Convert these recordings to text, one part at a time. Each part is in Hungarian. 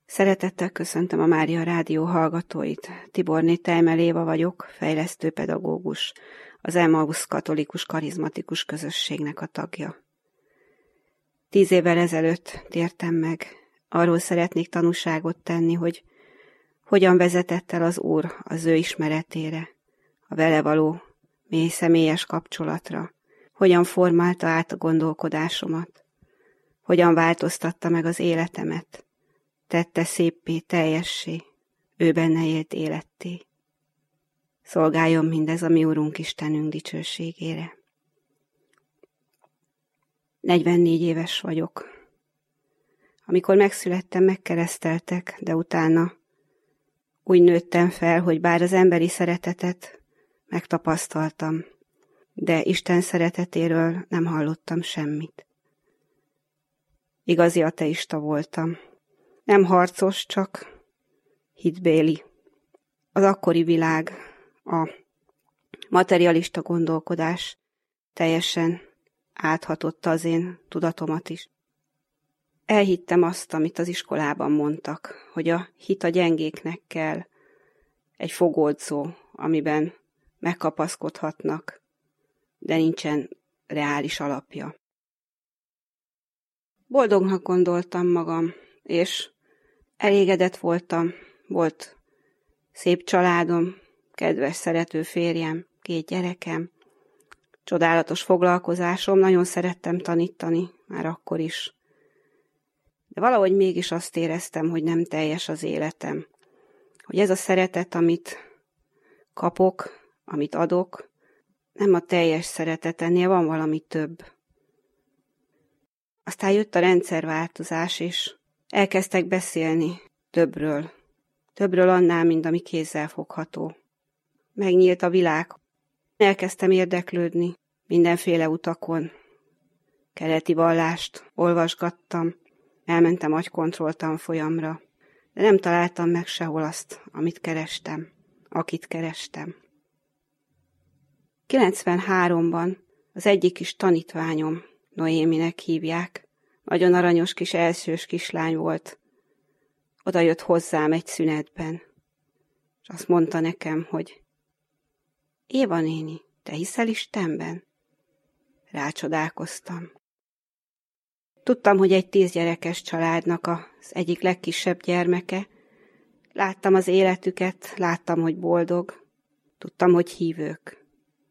Szeretettel köszöntöm a Mária Rádió hallgatóit. Tiborné Tejmel Éva vagyok, fejlesztőpedagógus, az Emmaus Katolikus Karizmatikus Közösségnek a tagja. 10 évvel ezelőtt tértem meg. Arról szeretnék tanúságot tenni, hogy hogyan vezetett el az Úr az ő ismeretére, a vele való mély személyes kapcsolatra, hogyan formálta át a gondolkodásomat, hogyan változtatta meg az életemet, tette széppé, teljessé, ő benne élt életté. Szolgáljon mindez a mi Urunk Istenünk dicsőségére. 44 éves vagyok. Amikor megszülettem, megkereszteltek, de utána úgy nőttem fel, hogy bár az emberi szeretetet megtapasztaltam, de Isten szeretetéről nem hallottam semmit. Igazi ateista voltam. Nem harcos, csak hitbéli. Az akkori világ, a materialista gondolkodás teljesen áthatotta az én tudatomat is. Elhittem azt, amit az iskolában mondtak, hogy a hit a gyengéknek kell, egy fogódzó, amiben megkapaszkodhatnak, de nincsen reális alapja. Boldognak gondoltam magam, és elégedett voltam, volt szép családom, kedves, szerető férjem, 2 gyerekem, csodálatos foglalkozásom, nagyon szerettem tanítani, már akkor is. De valahogy mégis azt éreztem, hogy nem teljes az életem. Hogy ez a szeretet, amit kapok, amit adok, nem a teljes szeretet, ennél van valami több. Aztán jött a rendszerváltozás, és elkezdtek beszélni többről. Többről annál, mint ami kézzel fogható. Megnyílt a világ. Elkezdtem érdeklődni mindenféle utakon. Keleti vallást olvasgattam, elmentem agykontroll tanfolyamra, de nem találtam meg sehol azt, amit kerestem, akit kerestem. 93-ban az egyik kis tanítványom, Noéminek hívják, nagyon aranyos kis elsős kislány volt. Oda jött hozzám egy szünetben, és azt mondta nekem, hogy Éva néni, te hiszel Istenben? Rácsodálkoztam. Tudtam, hogy egy 10 gyerekes családnak az egyik legkisebb gyermeke. Láttam az életüket, láttam, hogy boldog, tudtam, hogy hívők.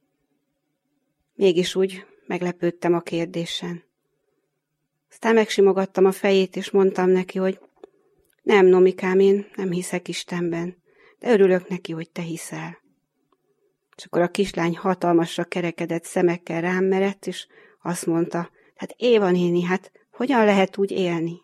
Mégis úgy meglepődtem a kérdésen. Aztán megsimogattam a fejét, és mondtam neki, hogy nem, Nomikám, én nem hiszek Istenben, de örülök neki, hogy te hiszel. És akkor a kislány hatalmasra kerekedett szemekkel rám merett, és azt mondta, hát Éva néni, hát hogyan lehet úgy élni?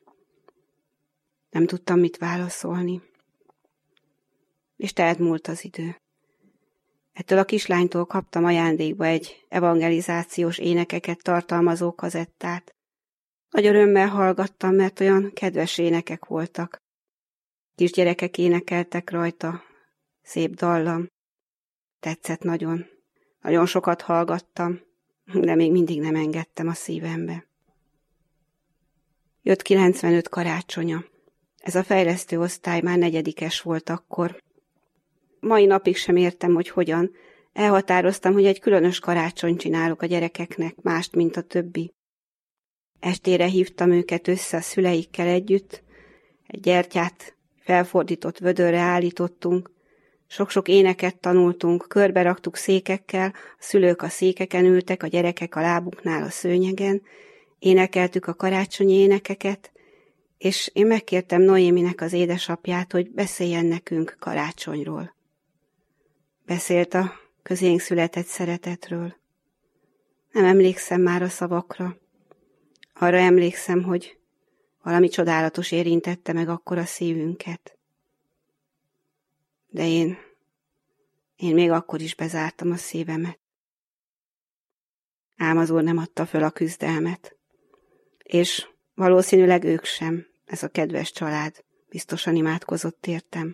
Nem tudtam mit válaszolni. És telt múlt az idő. Ettől a kislánytól kaptam ajándékba egy evangelizációs énekeket tartalmazó kazettát. Nagy örömmel hallgattam, mert olyan kedves énekek voltak. Kisgyerekek énekeltek rajta, szép dallam. Tetszett nagyon. Nagyon sokat hallgattam, de még mindig nem engedtem a szívembe. Jött 95 karácsonya. Ez a fejlesztő osztály már 4-es volt akkor. Mai napig sem értem, hogy hogyan. Elhatároztam, hogy egy különös karácsonyt csinálok a gyerekeknek, mást, mint a többi. Estére hívtam őket össze a szüleikkel együtt, egy gyertyát felfordított vödörre állítottunk, sok-sok éneket tanultunk, körbe raktuk székekkel, a szülők a székeken ültek, a gyerekek a lábuknál a szőnyegen, énekeltük a karácsonyi énekeket, és én megkértem Noéminek az édesapját, hogy beszéljen nekünk karácsonyról. Beszélt a közénk született szeretetről. Nem emlékszem már a szavakra. Arra emlékszem, hogy valami csodálatos érintette meg akkor a szívünket. De én még akkor is bezártam a szívemet. Ám az Úr nem adta föl a küzdelmet. És valószínűleg ők sem, ez a kedves család, biztosan imádkozott értem.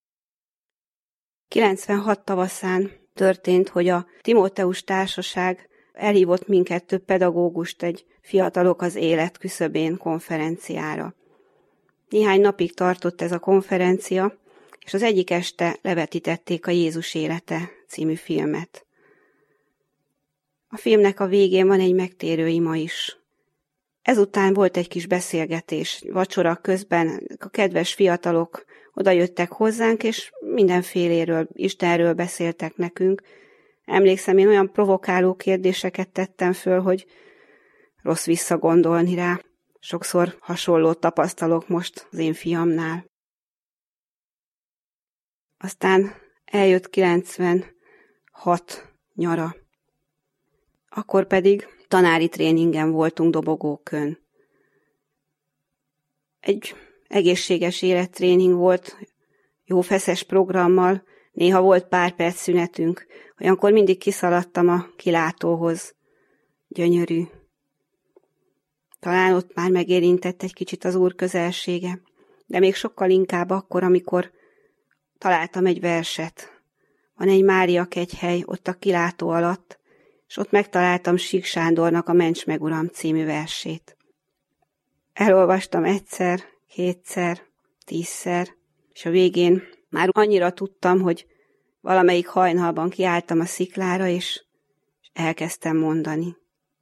96 tavaszán történt, hogy a Timóteus Társaság elhívott minket, több pedagógust egy Fiatalok az élet küszöbén konferenciára. Néhány napig tartott ez a konferencia, és az egyik este levetítették a Jézus élete című filmet. A filmnek a végén van egy megtérő ima is. Ezután volt egy kis beszélgetés, vacsora közben a kedves fiatalok odajöttek hozzánk, és mindenféléről, Istenről beszéltek nekünk. Emlékszem, én olyan provokáló kérdéseket tettem föl, hogy rossz visszagondolni rá. Sokszor hasonlót tapasztalok most az én fiamnál. Aztán eljött 96 nyara. Akkor pedig tanári tréningen voltunk Dobogókön. Egy egészséges élettréning volt, jó feszes programmal, néha volt pár perc szünetünk, olyankor mindig kiszaladtam a kilátóhoz. Gyönyörű. Talán ott már megérintett egy kicsit az Úr közelsége, de még sokkal inkább akkor, amikor találtam egy verset. Van egy Mária kegyhely ott a kilátó alatt, és ott megtaláltam Sík Sándornak a Ments meg Uram című versét. Elolvastam egyszer, kétszer, 10-szer, és a végén már annyira tudtam, hogy valamelyik hajnalban kiálltam a sziklára, és elkezdtem mondani.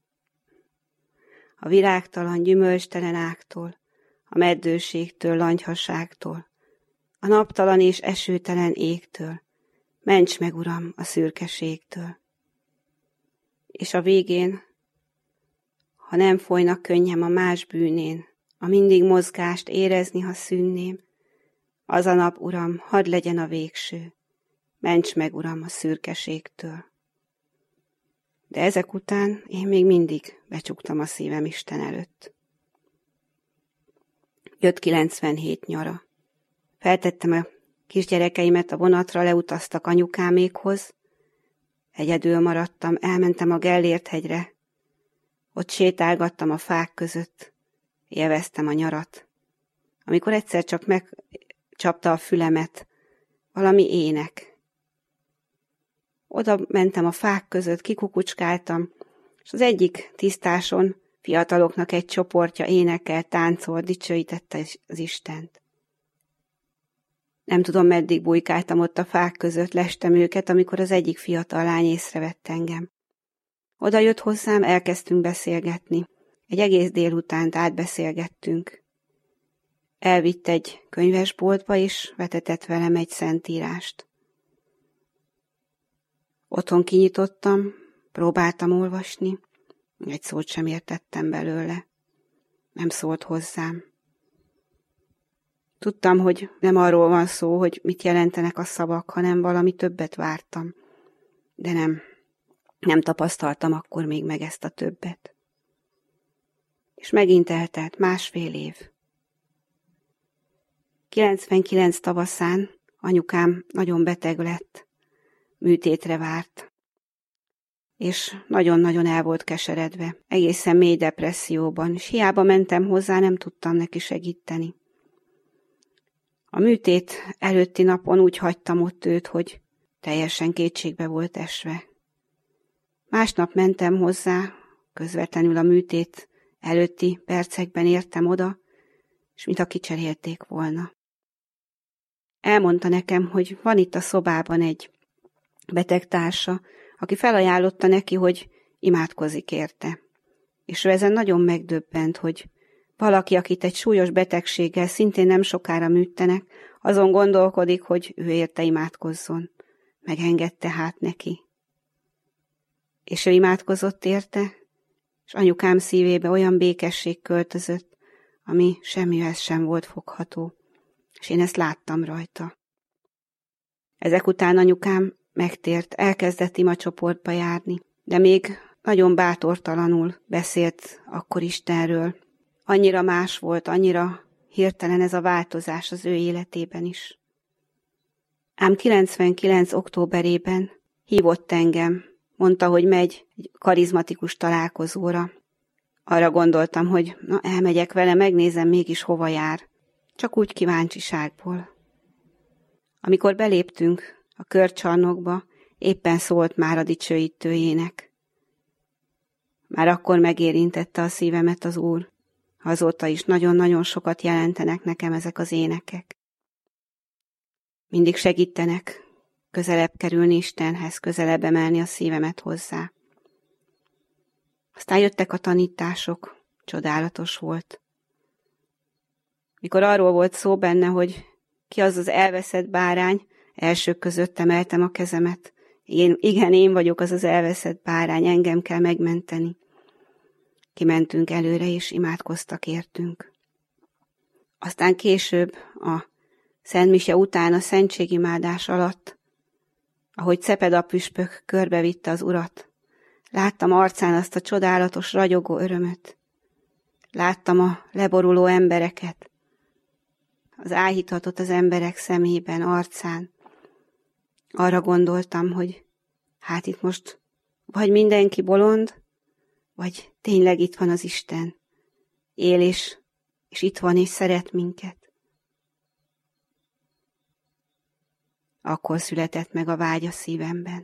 A virágtalan, gyümölcstelen ágtól, a meddőségtől, langyhaságtól, a naptalan és esőtelen égtől, ments meg, Uram, a szürkeségtől. És a végén, ha nem folynak könnyem a más bűnén, a mindig mozgást érezni, ha szűnném, az a nap, Uram, hadd legyen a végső, ments meg, Uram, a szürkeségtől. De ezek után én még mindig becsuktam a szívem Isten előtt. Jött 97 nyara. Feltettem a kisgyerekeimet a vonatra, leutaztak anyukámékhoz. Egyedül maradtam, elmentem a Gellért-hegyre. Ott sétálgattam a fák között. Élveztem a nyarat. Amikor egyszer csak megcsapta a fülemet valami ének. Oda mentem a fák között, kikukucskáltam, és az egyik tisztáson fiataloknak egy csoportja énekel, táncol, dicsőítette az Istent. Nem tudom, meddig bujkáltam ott a fák között, lestem őket, amikor az egyik fiatal lány észrevett engem. Oda jött hozzám, elkezdtünk beszélgetni. Egy egész délutánt átbeszélgettünk. Elvitt egy könyvesboltba, és vetetett velem egy szentírást. Otthon kinyitottam, próbáltam olvasni, egy szót sem értettem belőle. Nem szólt hozzám. Tudtam, hogy nem arról van szó, hogy mit jelentenek a szavak, hanem valami többet vártam. De nem tapasztaltam akkor még meg ezt a többet. És megint eltelt 1,5 év. 99 tavaszán anyukám nagyon beteg lett. Műtétre várt, és nagyon-nagyon el volt keseredve, egészen mély depresszióban, és hiába mentem hozzá, nem tudtam neki segíteni. A műtét előtti napon úgy hagytam ott őt, hogy teljesen kétségbe volt esve. Másnap mentem hozzá, közvetlenül a műtét előtti percekben értem oda, és mintha kicserélték volna. Elmondta nekem, hogy van itt a szobában egy betegtársa, aki felajánlotta neki, hogy imádkozik érte. És ő ezen nagyon megdöbbent, hogy valaki, akit egy súlyos betegséggel szintén nem sokára műtenek, azon gondolkodik, hogy ő érte imádkozzon. Megengedte hát neki. És ő imádkozott érte, és anyukám szívébe olyan békesség költözött, ami semmihez sem volt fogható. És én ezt láttam rajta. Ezek után anyukám megtért, elkezdett imacsoportba járni, de még nagyon bátortalanul beszélt akkor Istenről. Annyira más volt, annyira hirtelen ez a változás az ő életében is. Ám 99. októberében hívott engem, mondta, hogy megy egy karizmatikus találkozóra. Arra gondoltam, hogy elmegyek vele, megnézem mégis hova jár. Csak úgy kíváncsiságból. Amikor beléptünk a körcsarnokba, éppen szólt már a dicsőítő ének. Már akkor megérintette a szívemet az Úr. Azóta is nagyon-nagyon sokat jelentenek nekem ezek az énekek. Mindig segítenek közelebb kerülni Istenhez, közelebb emelni a szívemet hozzá. Aztán jöttek a tanítások, csodálatos volt. Mikor arról volt szó benne, hogy ki az az elveszett bárány, elsők között emeltem a kezemet. Én vagyok az az elveszett bárány, engem kell megmenteni. Kimentünk előre, és imádkoztak értünk. Aztán később, a Szent Mise után, a szentségimádás alatt, ahogy Cepeda püspök körbevitte az Urat, láttam arcán azt a csodálatos, ragyogó örömöt. Láttam a leboruló embereket, az áhítatot az emberek szemében, arcán. Arra gondoltam, hogy hát itt most vagy mindenki bolond, vagy tényleg itt van az Isten. Él és itt van és szeret minket. Akkor született meg a vágy a szívemben.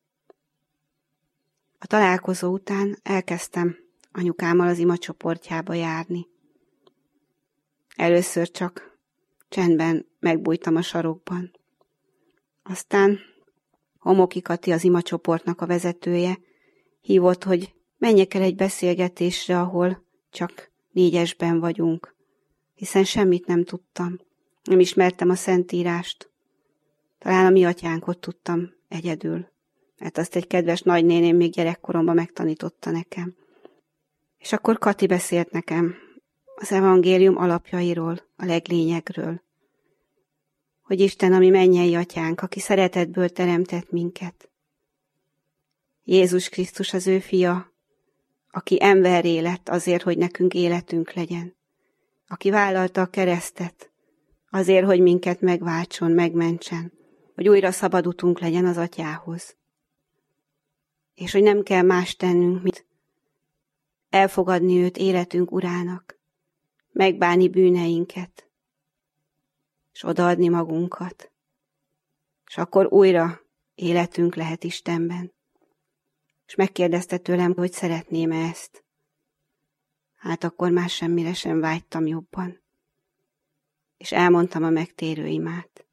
A találkozó után elkezdtem anyukámmal az imacsoportjába járni. Először csak csendben megbújtam a sarokban. Aztán Homoki Kati, az imacsoportnak a vezetője, hívott, hogy menjek el egy beszélgetésre, ahol csak 4-esben vagyunk, hiszen semmit nem tudtam. Nem ismertem a Szentírást. Talán a mi atyánkot tudtam egyedül, mert azt egy kedves nagynéném még gyerekkoromban megtanította nekem. És akkor Kati beszélt nekem az evangélium alapjairól, a leglényegről. Hogy Isten, ami mennyei atyánk, aki szeretetből teremtett minket. Jézus Krisztus az ő fia, aki emberré lett azért, hogy nekünk életünk legyen. Aki vállalta a keresztet azért, hogy minket megváltson, megmentsen, hogy újra szabad utunk legyen az atyához. És hogy nem kell más tennünk, mint elfogadni őt életünk urának, megbánni bűneinket, és odaadni magunkat. És akkor újra életünk lehet Istenben. És megkérdezte tőlem, hogy szeretném-e ezt. Hát akkor már semmire sem vágytam jobban. És elmondtam a megtérő imát.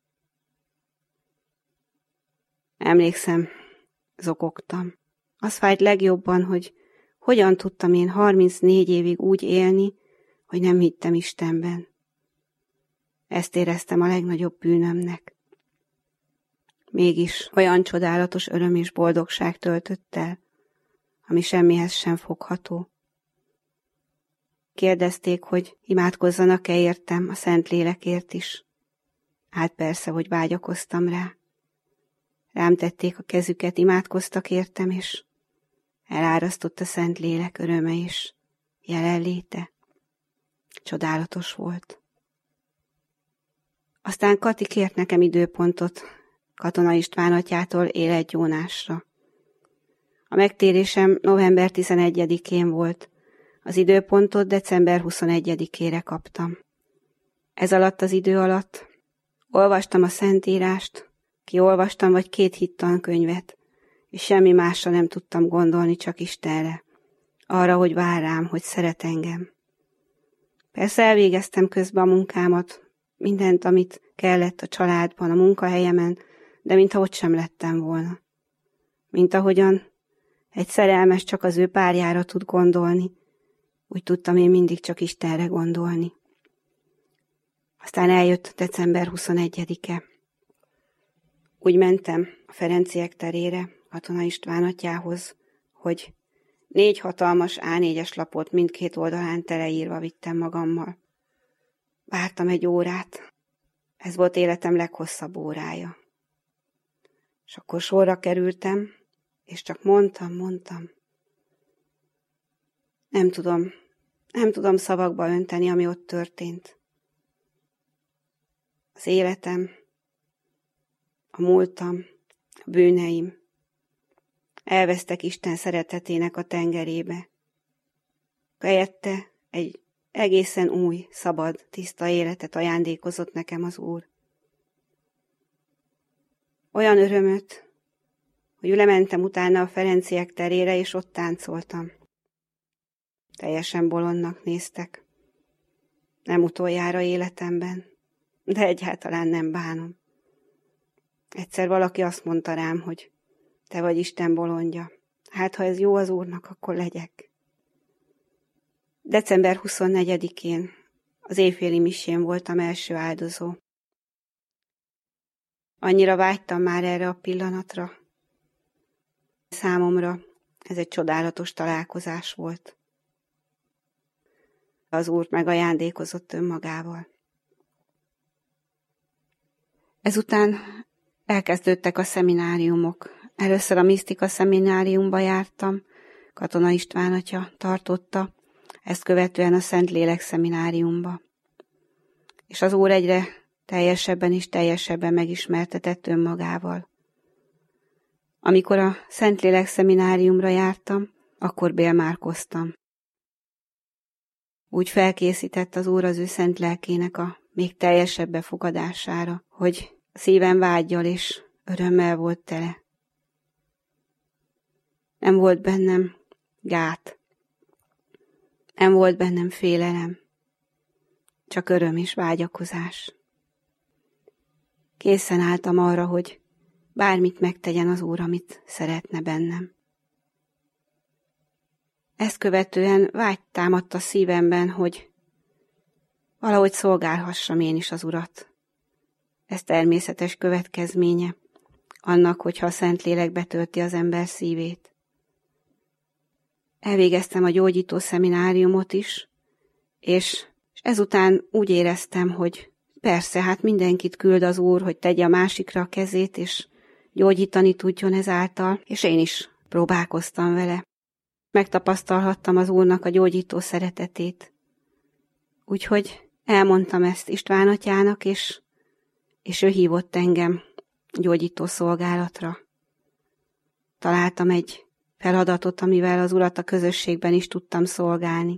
Emlékszem, zokogtam. Az fájt legjobban, hogy hogyan tudtam én 34 évig úgy élni, hogy nem hittem Istenben. Ezt éreztem a legnagyobb bűnömnek. Mégis olyan csodálatos öröm és boldogság töltött el, ami semmihez sem fogható. Kérdezték, hogy imádkozzanak-e értem, a Szentlélekért is. Hát persze, hogy vágyakoztam rá. Rám tették a kezüket, imádkoztak értem, és elárasztott a Szentlélek öröme és jelenléte. Csodálatos volt. Aztán Kati kért nekem időpontot Katona István atyától életgyónásra. A megtérésem november 11-én volt, az időpontot december 21-ére kaptam. Ez alatt az idő alatt olvastam a Szentírást, kiolvastam vagy 2 hittankönyvet, és semmi másra nem tudtam gondolni, csak Istenre, arra, hogy vár rám, hogy szeret engem. Persze elvégeztem közben a munkámat, mindent, amit kellett a családban, a munkahelyemen, de mintha ott sem lettem volna. Mint ahogyan egy szerelmes csak az ő párjára tud gondolni, úgy tudtam én mindig csak Istenre gondolni. Aztán eljött december 21-e. Úgy mentem a Ferenciek terére, Katona István atyához, hogy 4 hatalmas A4-es lapot mindkét oldalán teleírva vittem magammal. Vártam 1 órát. Ez volt életem leghosszabb órája. És akkor sorra kerültem, és csak mondtam. Nem tudom szavakba önteni, ami ott történt. Az életem, a múltam, a bűneim elvesztek Isten szeretetének a tengerébe. Helyette egy egészen új, szabad, tiszta életet ajándékozott nekem az Úr. Olyan örömöt, hogy lementem utána a Ferenciek terére, és ott táncoltam. Teljesen bolondnak néztek. Nem utoljára életemben, de egyáltalán nem bánom. Egyszer valaki azt mondta rám, hogy te vagy Isten bolondja. Hát, ha ez jó az Úrnak, akkor legyek. December 24-én az éjféli misén voltam első áldozó. Annyira vágytam már erre a pillanatra. Számomra ez egy csodálatos találkozás volt. Az Úr megajándékozott önmagával. Ezután elkezdődtek a szemináriumok. Először a misztika szemináriumba jártam, Katona István atya tartotta, ezt követően a Szentlélek szemináriumba. És az Úr egyre teljesebben és teljesebben megismertetett önmagával. Amikor a Szentlélek szemináriumra jártam, akkor bélmárkoztam. Úgy felkészített az Úr az ő szent lelkének a még teljesebb befogadására, hogy szívem vággyal és örömmel volt tele. Nem volt bennem gát, nem volt bennem félelem, csak öröm és vágyakozás. Készen álltam arra, hogy bármit megtegyen az Úr, amit szeretne bennem. Ezt követően vágy támadt a szívemben, hogy valahogy szolgálhassam én is az Urat. Ez természetes következménye annak, hogyha a Szentlélek betölti az ember szívét. Elvégeztem a gyógyító szemináriumot is, és ezután úgy éreztem, hogy persze, hát mindenkit küld az Úr, hogy tegye a másikra a kezét, és gyógyítani tudjon ezáltal, és én is próbálkoztam vele. Megtapasztalhattam az Úrnak a gyógyító szeretetét. Úgyhogy elmondtam ezt István atyának, és ő hívott engem gyógyító szolgálatra. Találtam egy feladatot, amivel az Urat a közösségben is tudtam szolgálni.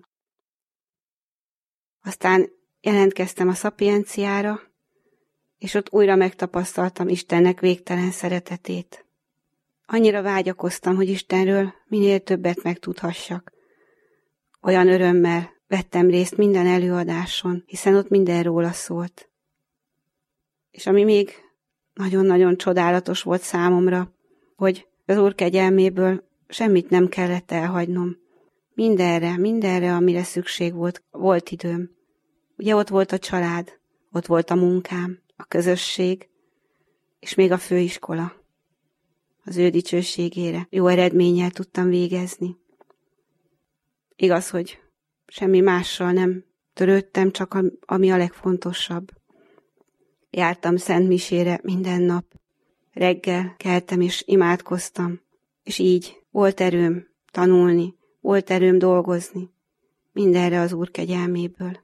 Aztán jelentkeztem a Szapienciára, és ott újra megtapasztaltam Istennek végtelen szeretetét. Annyira vágyakoztam, hogy Istenről minél többet megtudhassak. Olyan örömmel vettem részt minden előadáson, hiszen ott minden róla szólt. És ami még nagyon-nagyon csodálatos volt számomra, hogy az Úr kegyelméből semmit nem kellett elhagynom. Mindenre, amire szükség volt időm. Ugye ott volt a család, ott volt a munkám, a közösség, és még a főiskola. Az ő dicsőségére jó eredménnyel tudtam végezni. Igaz, hogy semmi mással nem törődtem, csak ami a legfontosabb. Jártam szentmisére minden nap. Reggel keltem és imádkoztam, és így volt erőm tanulni, volt erőm dolgozni. Mindenre az Úr kegyelméből.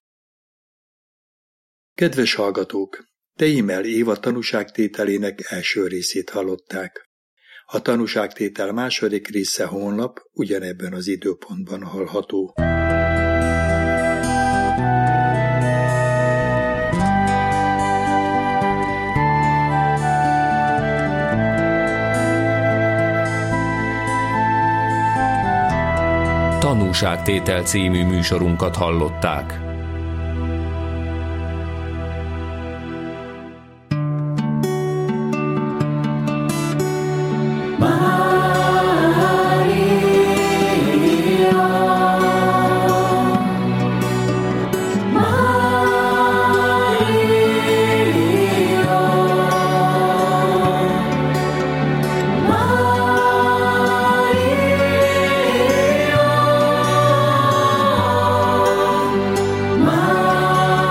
Kedves hallgatók! Teimel Éva tanúságtételének első részét hallották. A tanúságtétel második része holnap ugyanebben az időpontban hallható. Tanúságtétel című műsorunkat hallották.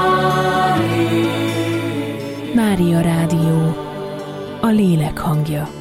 Mária Rádió, a lélek hangja.